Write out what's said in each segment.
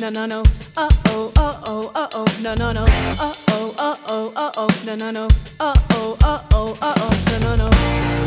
no no no. Oh oh oh oh oh oh no no no. Oh oh oh oh oh oh no no no. Oh oh oh oh oh oh no no no.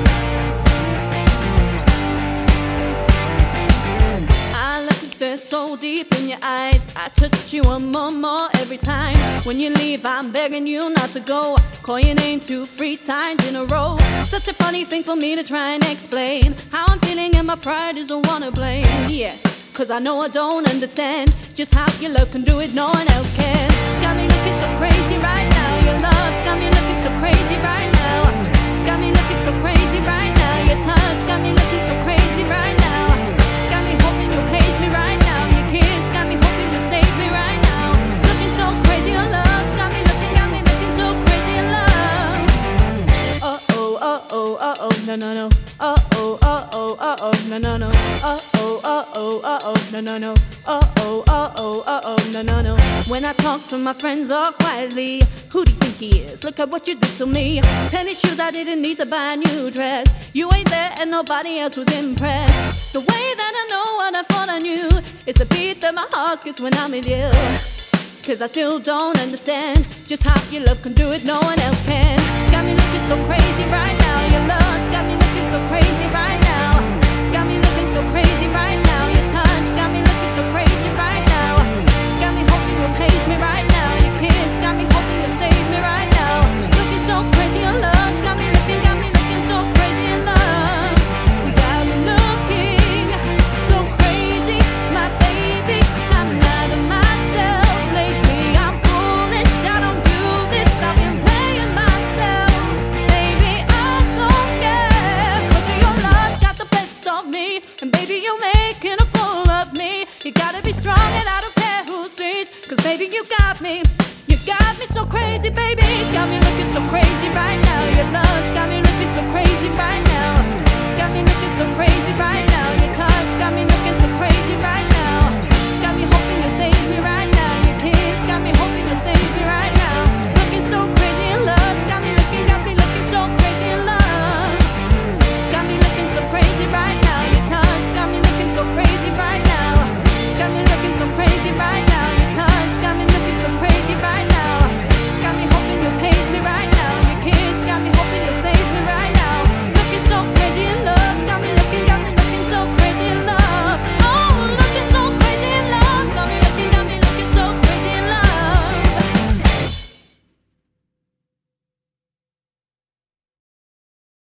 I look and stare so deep in your eyes. I touch you one more every time. When you leave, I'm begging you not to go. Call your name 2-3 times in a row. Such a funny thing for me to try and explain how I'm feeling, and my pride is the one to blame. Yeah, 'cause I know I don't understand just how your love can do it, no one else can. Got me looking so crazy right now. Your love's got me looking so crazy right now. Got me looking so crazy right now. Your touch got me looking so crazy right now. Got me hoping you'll page me right now. Your kiss got me hoping you'll save me right now. Looking so crazy, your love's got me looking so crazy in love. Oh oh oh oh oh oh no no no. Oh oh oh oh oh oh no no no. Oh oh oh oh oh oh no no no. Oh oh oh oh oh oh no no no. When I talk to my friends all quietly, who do you think he is? Look at what you did to me. Tennis shoes, I didn't need to buy a new dress. You ain't there and nobody else was impressed. The way that I know what I thought I knew is the beat that my heart gets when I'm with you. 'Cause I still don't understand just how your love can do it, no one else can. Got me looking so crazy right now. Your love's got me looking so crazy right now. Got me looking so crazy right now. Your touch got me looking so crazy right now. Got me hoping you'll page me right now. Your kiss got me hoping you'll save me right now. Looking so crazy, your love's got me looking so crazy in love. Got me looking so crazy, my baby. I'm out of myself lately. I'm foolish, I don't do this. I've been playing myself, baby. I don't care, 'cause your love's got the best of me, and baby, you're making a fool of me. You gotta be strong and I don't care who sees, 'cause baby, you got me so crazy, baby. Got me looking so crazy right now. Your love's got me looking so crazy right now.